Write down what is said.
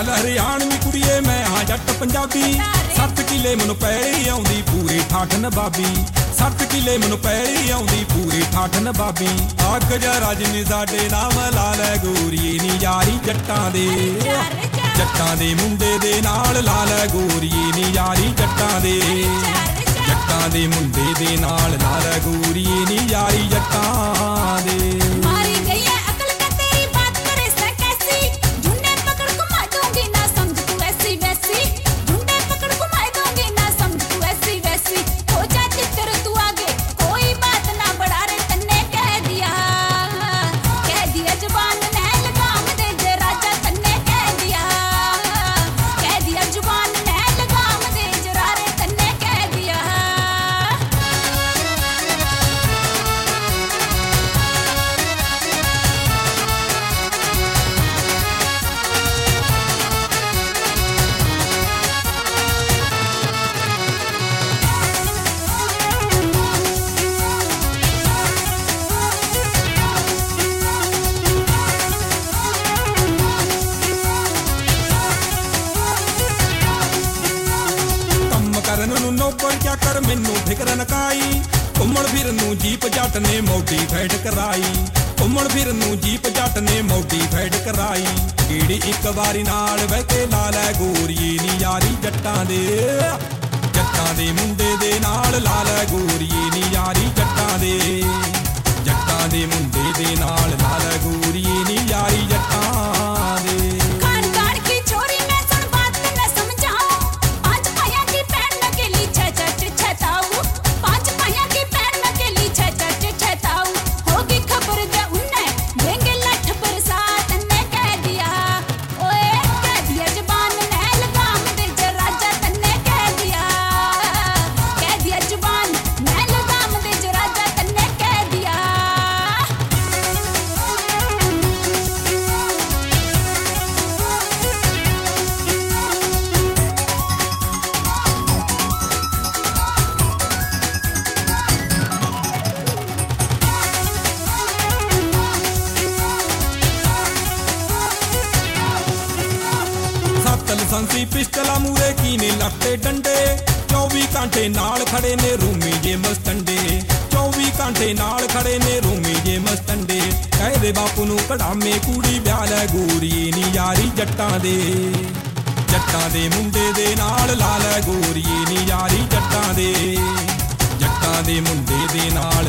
हरियाणवी कुड़िए मैं हाँ जट पंजाबी 7 किले मैनू पैड़ी आउंदी पूरी ठाठ नबाबी 7 किले मैनू पैड़ी आउंदी पूरी ठाठ नबाबी अग जा रजनी साडे नाम ला लै गोरीए नी यारी जट्टां दे जट्टां दे मुंडे दे नाल ला लै गोरीए नी यारी जट्टां दे जट्टां दे मुंडे दे नाल ला लै गोरीए नी यारी जट्टां दे। नौकर क्या कर मैनू फिक्र नकाई घूमण फिरन नू जीप जट ने मोडीफाइड कराई घूमण फिरन नू जीप जट ने मोडीफाइड कराई कीड़ी एक बारी नाल बह के ला लै गोरीए नी यारी जट्टां दे मुंडे दे नाल ला लै गोरीए नी यारी जट्टां दे मुंडे दे नाल ला लै गोरीए नी यारी जट्टां दे। लाइसेंसी पिस्टला मूरे कीने लट्टे डंडे 24 घंटे नाल खड़े ने रूमी जे मस्टंडे 24 घंटे नाल खड़े ने रूमी जे मस्टंडे कहदे बापू नू कढ़ामे कूड़ी ब्याह लै गोरीए नी यारी जट्टां दे मुंडे दे नाल ला लै गोरीए नी यारी जट्टां दे मुंडे दे नाल